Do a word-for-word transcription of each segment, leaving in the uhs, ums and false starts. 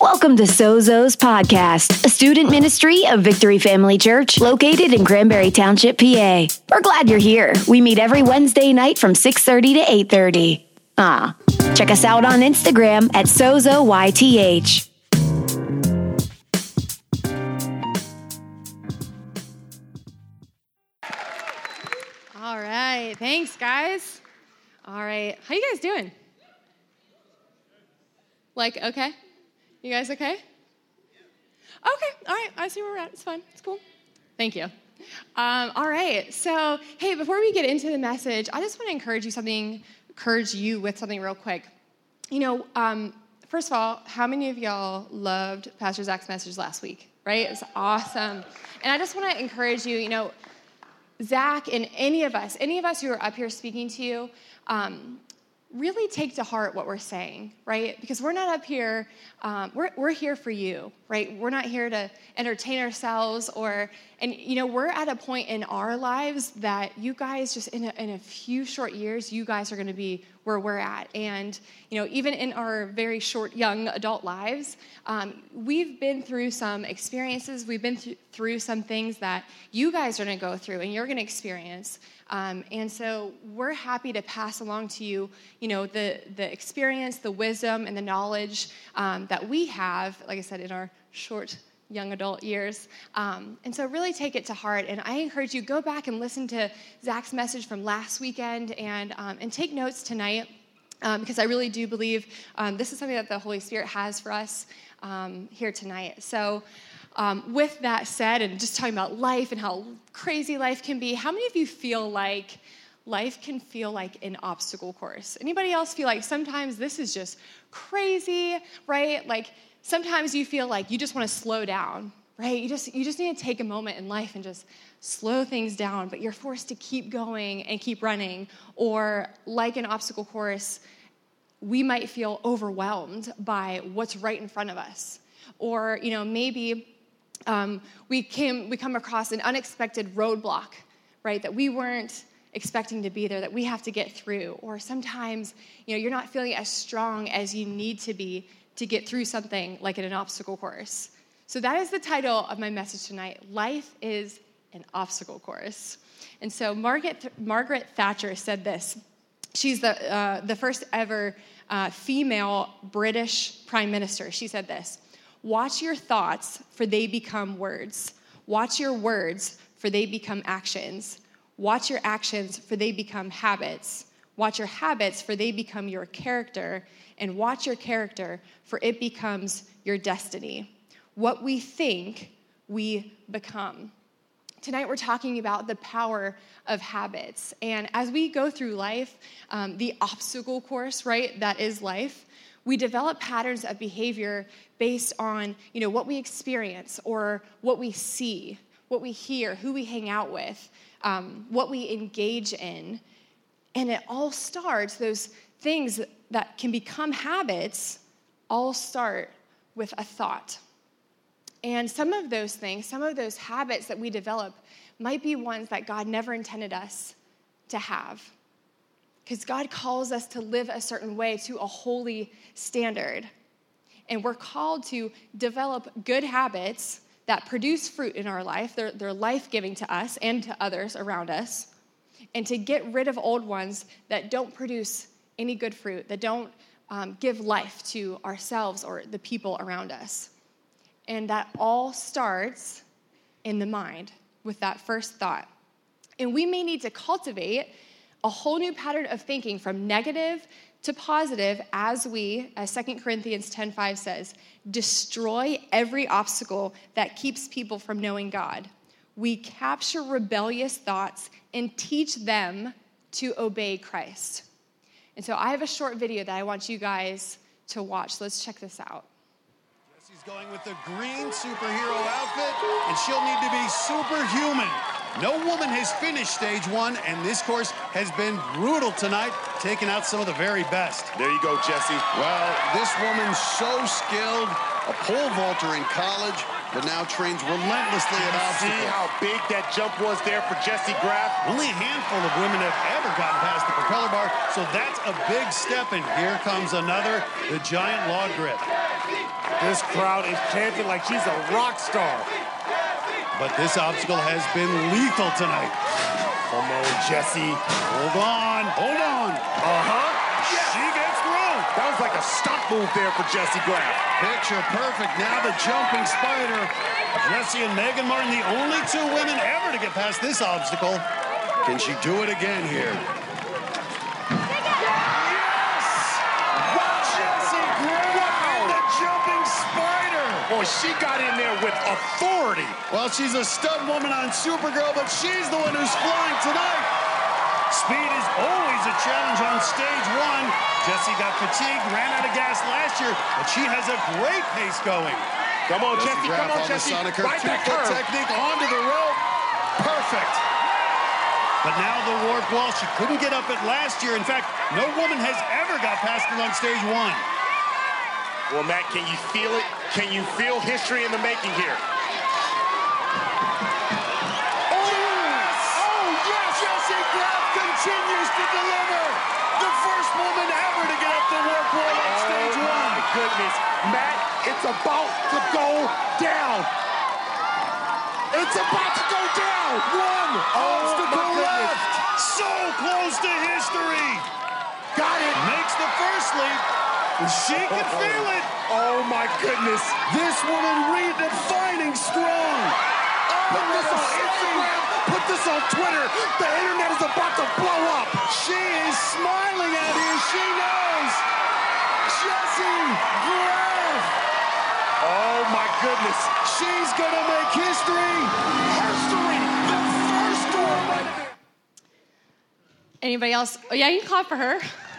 Welcome to Sozo's Podcast, a student ministry of Victory Family Church located in Cranberry Township, P A. We're glad you're here. We meet every Wednesday night from six thirty to eight thirty. Ah, check us out on Instagram at SozoYTH. All right. Thanks, guys. All right. How you guys doing? Like, okay? You guys okay? Okay. All right. I see where we're at. It's fine. It's cool. Thank you. Um, all right. So, hey, before we get into the message, I just want to encourage you something, encourage you with something real quick. You know, um, first of all, how many of y'all loved Pastor Zach's message last week, right? It was awesome. And I just want to encourage you, you know, Zach and any of us, any of us who are up here speaking to you, um, really take to heart what we're saying, right? Because we're not up here, um, we're we're here for you, right? We're not here to entertain ourselves or, and you know, we're at a point in our lives that you guys just in a, in a few short years, you guys are going to be where we're at. And, you know, even in our very short, young adult lives, um, we've been through some experiences, we've been th- through some things that you guys are going to go through and you're going to experience. Um, and so we're happy to pass along to you, you know, the, the experience, the wisdom, and the knowledge um, that we have, like I said, in our short, young adult years. Um, and so really take it to heart. And I encourage you, go back and listen to Zach's message from last weekend and, um, and take notes tonight um, because I really do believe um, this is something that the Holy Spirit has for us um, here tonight. So Um, with that said, and just talking about life and how crazy life can be, how many of you feel like life can feel like an obstacle course? Anybody else feel like sometimes this is just crazy, right? Like sometimes you feel like you just want to slow down, right? You just you just need to take a moment in life and just slow things down, but you're forced to keep going and keep running. Or like an obstacle course, we might feel overwhelmed by what's right in front of us. Or, you know, maybe Um, we came, we come across an unexpected roadblock, right, that we weren't expecting to be there, that we have to get through. Or sometimes, you know, you're not feeling as strong as you need to be to get through something like in an obstacle course. So that is the title of my message tonight. Life is an obstacle course. And so Margaret, Margaret Thatcher said this. She's the, uh, the first ever uh, female British prime minister. She said this: "Watch your thoughts, for they become words. Watch your words, for they become actions. Watch your actions, for they become habits. Watch your habits, for they become your character. And watch your character, for it becomes your destiny." What we think, we become. Tonight we're talking about the power of habits. And as we go through life, um, the obstacle course, right, that is life, we develop patterns of behavior based on, you know, what we experience or what we see, what we hear, who we hang out with, um, what we engage in. And it all starts, those things that can become habits, all start with a thought. And some of those things, some of those habits that we develop might be ones that God never intended us to have. Because God calls us to live a certain way, to a holy standard. And we're called to develop good habits that produce fruit in our life. They're, they're life-giving to us and to others around us. And to get rid of old ones that don't produce any good fruit, that don't um, give life to ourselves or the people around us. And that all starts in the mind with that first thought. And we may need to cultivate a whole new pattern of thinking from negative to positive as we, as Second Corinthians ten five says, destroy every obstacle that keeps people from knowing God. We capture rebellious thoughts and teach them to obey Christ. And so I have a short video that I want you guys to watch. Let's check this out. Jesse's going with the green superhero outfit, and she'll need to be superhuman. No woman has finished stage one, and this course has been brutal tonight, taking out some of the very best. There you go, Jesse. Well, this woman's so skilled, a pole vaulter in college, but now trains relentlessly at obstacles. See how big that jump was there for Jessie Graff? Only a handful of women have ever gotten past the propeller bar, so that's a big step, and here comes another, the giant log grip. This crowd is chanting like she's a rock star. But this obstacle has been lethal tonight. Come on, Jessie. Hold on, hold on. Uh-huh. Yes. She gets through. That was like a stunt move there for Jessie Graff. Picture perfect. Now the jumping spider. Jessie and Megan Martin, the only two women ever to get past this obstacle. Can she do it again here? Boy, she got in there with authority. Well, she's a stunt woman on Supergirl, but she's the one who's flying tonight. Speed is always a challenge on stage one. Jessie got fatigued, ran out of gas last year, but she has a great pace going. Come on, Jessie, come on, on Jessie. Right that two-foot curve. technique onto the rope. Perfect. But now the warp wall, she couldn't get up it last year. In fact, no woman has ever got past it on stage one. Well, Matt, can you feel it? Can you feel history in the making here? Oh, yes! Oh, yes! Jessie Graff continues to deliver. The first woman ever to get up the warp wall on stage one. Oh, my goodness. Matt, it's about to go down. It's about to go down. One obstacle left. So close to history. Got it. Makes the first leap. She can feel it. Oh, my goodness. This woman redefining strong. Put this on Instagram. Put this on Twitter. The internet is about to blow up. She is smiling out here. She knows. Jessie Graff. Oh, my goodness. She's going to make history. History. The first woman. Anybody else? Oh, yeah, you can clap for her.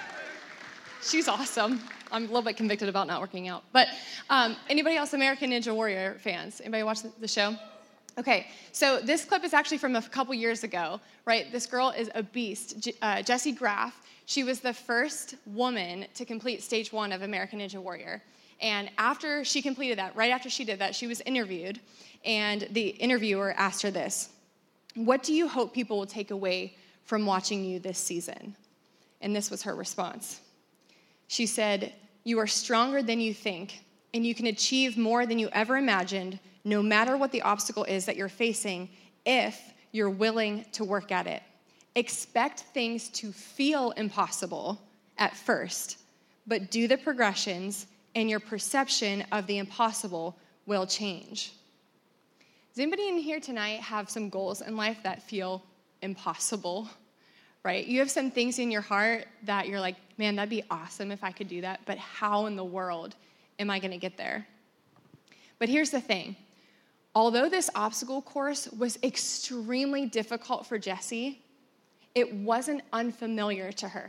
She's awesome. I'm a little bit convicted about not working out. But um, anybody else American Ninja Warrior fans? Anybody watch the, the show? Okay, so this clip is actually from a couple years ago, right? This girl is a beast. J- uh, Jessie Graff, she was the first woman to complete stage one of American Ninja Warrior. And after she completed that, right after she did that, she was interviewed. And the interviewer asked her this: what do you hope people will take away from watching you this season? And this was her response. She said, you are stronger than you think, and you can achieve more than you ever imagined, no matter what the obstacle is that you're facing, if you're willing to work at it. Expect things to feel impossible at first, but do the progressions, and your perception of the impossible will change. Does anybody in here tonight have some goals in life that feel impossible? Right? You have some things in your heart that you're like, man, that'd be awesome if I could do that, but how in the world am I going to get there? But here's the thing. Although this obstacle course was extremely difficult for Jessie, it wasn't unfamiliar to her.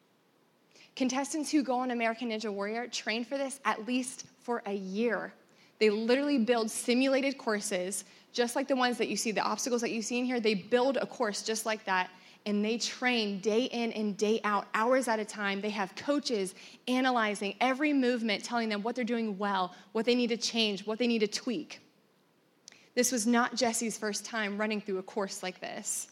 Contestants who go on American Ninja Warrior train for this at least for a year. They literally build simulated courses, just like the ones that you see, the obstacles that you see in here. They build a course just like that. And they train day in and day out, hours at a time. They have coaches analyzing every movement, telling them what they're doing well, what they need to change, what they need to tweak. This was not Jessie's first time running through a course like this.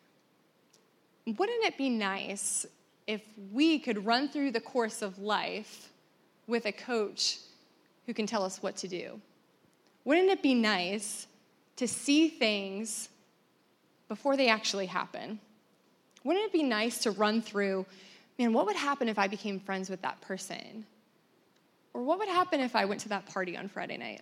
Wouldn't it be nice if we could run through the course of life with a coach who can tell us what to do? Wouldn't it be nice to see things before they actually happen? Wouldn't it be nice to run through, man, what would happen if I became friends with that person? Or what would happen if I went to that party on Friday night?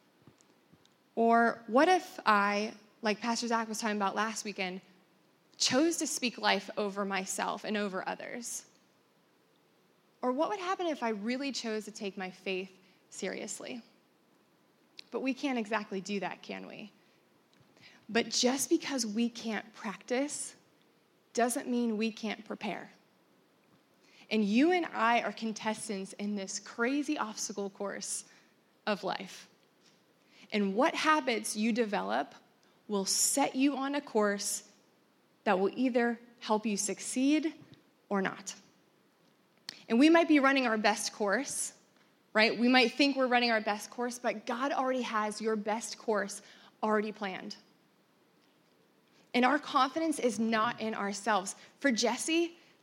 Or what if I, like Pastor Zach was talking about last weekend, chose to speak life over myself and over others? Or what would happen if I really chose to take my faith seriously? But we can't exactly do that, can we? But just because we can't practice doesn't mean we can't prepare. And you and I are contestants in this crazy obstacle course of life. And what habits you develop will set you on a course that will either help you succeed or not. And we might be running our best course, right? We might think we're running our best course, but God already has your best course already planned. And our confidence is not in ourselves. For Jessie, like,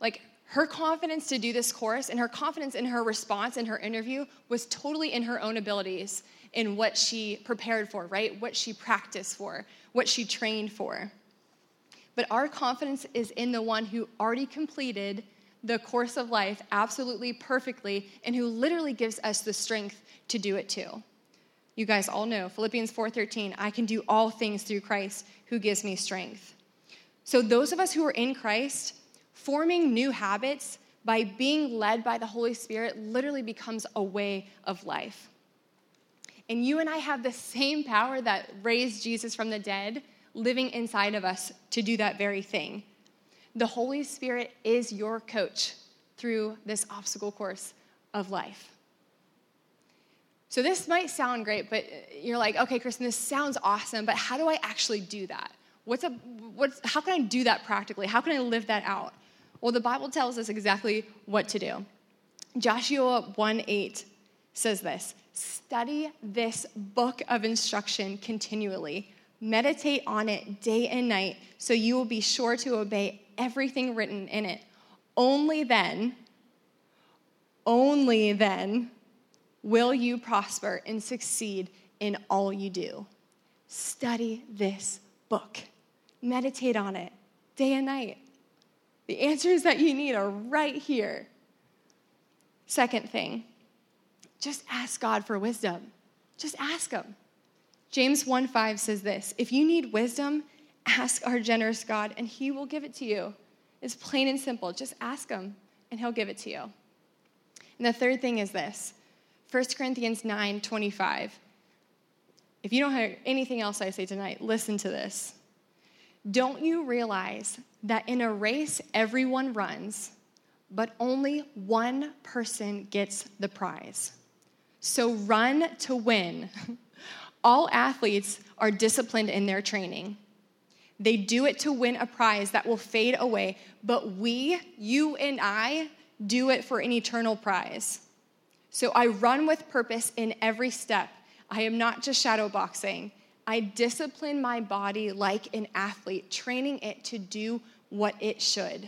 Her confidence to do this course and her confidence in her response in her interview was totally in her own abilities, in what she prepared for, right? What she practiced for, what she trained for. But our confidence is in the one who already completed the course of life absolutely perfectly and who literally gives us the strength to do it too. You guys all know Philippians four thirteen, I can do all things through Christ who gives me strength. So those of us who are in Christ, forming new habits by being led by the Holy Spirit literally becomes a way of life. And you and I have the same power that raised Jesus from the dead living inside of us to do that very thing. The Holy Spirit is your coach through this obstacle course of life. So this might sound great, but you're like, okay, Kristen, this sounds awesome, but how do I actually do that? What's a, what's, how can I do that practically? How can I live that out? Well, the Bible tells us exactly what to do. Joshua one eight says this, study this book of instruction continually. Meditate on it day and night so you will be sure to obey everything written in it. Only then, only then will you prosper and succeed in all you do. Study this book. Meditate on it day and night. The answers that you need are right here. Second thing, just ask God for wisdom. Just ask him. James one five says this, if you need wisdom, ask our generous God and he will give it to you. It's plain and simple. Just ask him and he'll give it to you. And the third thing is this, First Corinthians nine twenty-five. If you don't hear anything else I say tonight, listen to this. Don't you realize that in a race everyone runs, but only one person gets the prize? So run to win. All athletes are disciplined in their training. They do it to win a prize that will fade away, but we, you and I, do it for an eternal prize. So I run with purpose in every step. I am not just shadow boxing. I discipline my body like an athlete, training it to do what it should.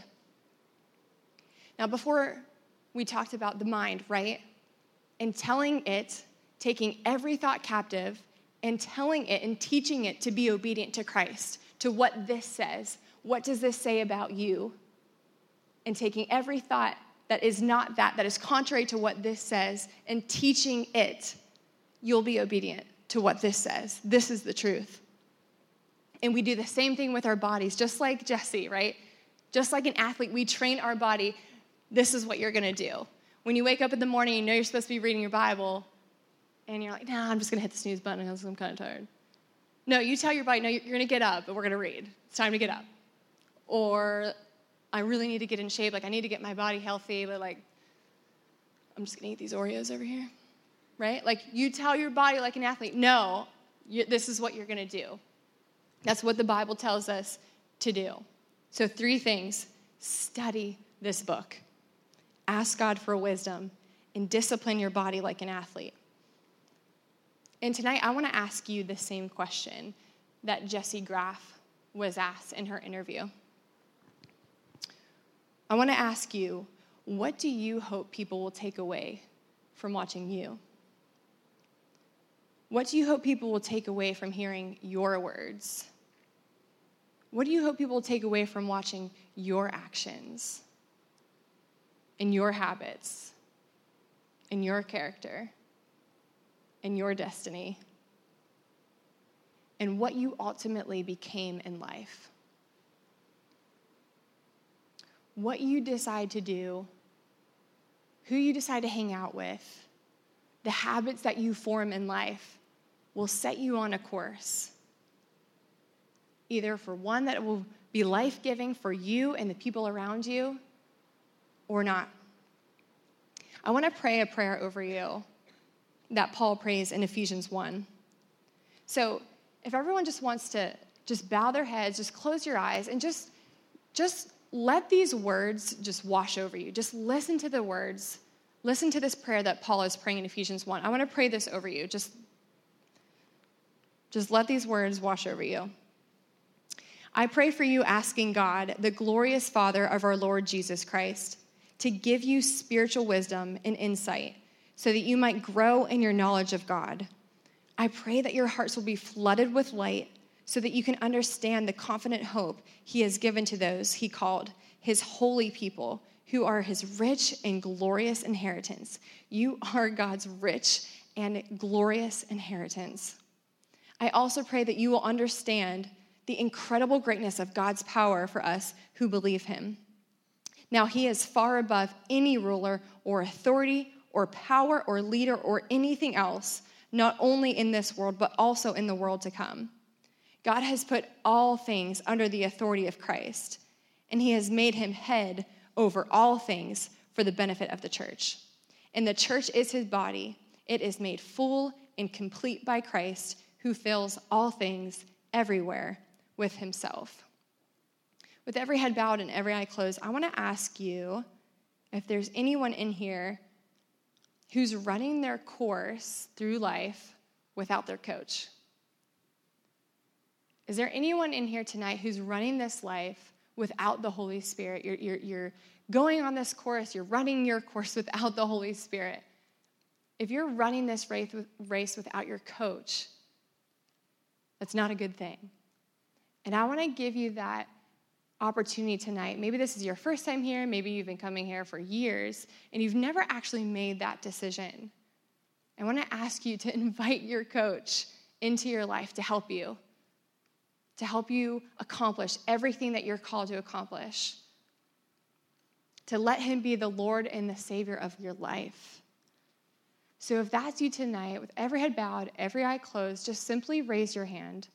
Now, before we talked about the mind, right? And telling it, taking every thought captive, and telling it and teaching it to be obedient to Christ, to what this says. What does this say about you? And taking every thought that is not that, that is contrary to what this says, and teaching it, you'll be obedient to what this says. This is the truth. And we do the same thing with our bodies, just like Jesse, right? Just like an athlete, we train our body. This is what you're going to do. When you wake up in the morning, you know you're supposed to be reading your Bible, and you're like, nah, I'm just going to hit the snooze button because I'm kind of tired. No, you tell your body, no, you're going to get up, and we're going to read. It's time to get up. Or I really need to get in shape. Like, I need to get my body healthy, but, like, I'm just going to eat these Oreos over here, right? Like, you tell your body like an athlete, no, you, this is what you're going to do. That's what the Bible tells us to do. So three things. Study this book. Ask God for wisdom, and discipline your body like an athlete. And tonight, I want to ask you the same question that Jessie Graff was asked in her interview. I want to ask you, what do you hope people will take away from watching you? What do you hope people will take away from hearing your words? What do you hope people will take away from watching your actions and your habits and your character and your destiny and what you ultimately became in life? What you decide to do, who you decide to hang out with, the habits that you form in life will set you on a course, either for one that will be life-giving for you and the people around you, or not. I want to pray a prayer over you that Paul prays in Ephesians one. So if everyone just wants to just bow their heads, just close your eyes, and just, just let these words just wash over you. Just listen to the words. Listen to this prayer that Paul is praying in Ephesians one. I want to pray this over you. Just, just let these words wash over you. I pray for you asking God, the glorious Father of our Lord Jesus Christ, to give you spiritual wisdom and insight so that you might grow in your knowledge of God. I pray that your hearts will be flooded with light so that you can understand the confident hope he has given to those he called, his holy people, who are his rich and glorious inheritance. You are God's rich and glorious inheritance. I also pray that you will understand the incredible greatness of God's power for us who believe him. Now, he is far above any ruler or authority or power or leader or anything else, not only in this world, but also in the world to come. God has put all things under the authority of Christ, and he has made him head over all things for the benefit of the church. And the church is his body. It is made full and complete by Christ, who fills all things everywhere with himself. With every head bowed and every eye closed, I want to ask you if there's anyone in here who's running their course through life without their coach. Is there anyone in here tonight who's running this life without the Holy Spirit? You're, you're, you're going on this course, you're running your course without the Holy Spirit. If you're running this race, race without your coach, that's not a good thing. And I want to give you that opportunity tonight. Maybe this is your first time here, maybe you've been coming here for years, and you've never actually made that decision. I want to ask you to invite your coach into your life to help you, to help you accomplish everything that you're called to accomplish, to let him be the Lord and the Savior of your life. So if that's you tonight, with every head bowed, every eye closed, just simply raise your hand.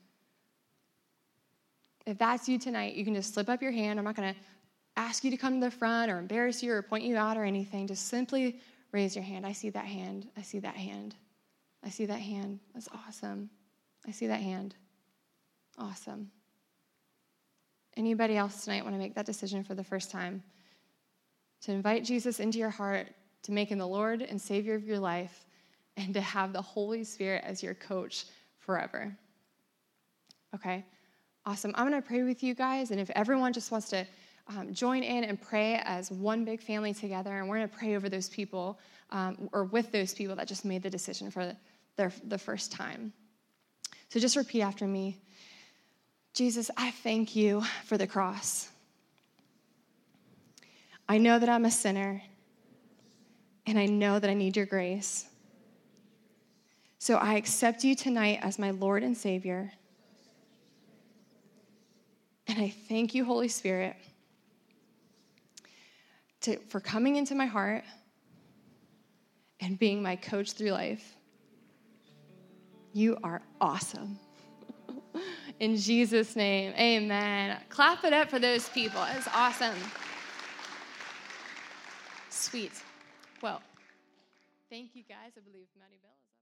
If that's you tonight, you can just slip up your hand. I'm not going to ask you to come to the front or embarrass you or point you out or anything. Just simply raise your hand. I see that hand. I see that hand. I see that hand. That's awesome. I see that hand. Awesome. Anybody else tonight want to make that decision for the first time? To invite Jesus into your heart, to make him the Lord and Savior of your life, and to have the Holy Spirit as your coach forever. Okay, awesome. I'm going to pray with you guys, and if everyone just wants to um, join in and pray as one big family together, and we're going to pray over those people, um, or with those people that just made the decision for their, the first time. So just repeat after me. Jesus, I thank you for the cross. I know that I'm a sinner, and I know that I need your grace. So I accept you tonight as my Lord and Savior. And I thank you, Holy Spirit, to, for coming into my heart and being my coach through life. You are awesome. In Jesus' name, amen. Clap it up for those people. It's awesome. Sweet. Well, thank you guys. I believe Maddie Bell is up.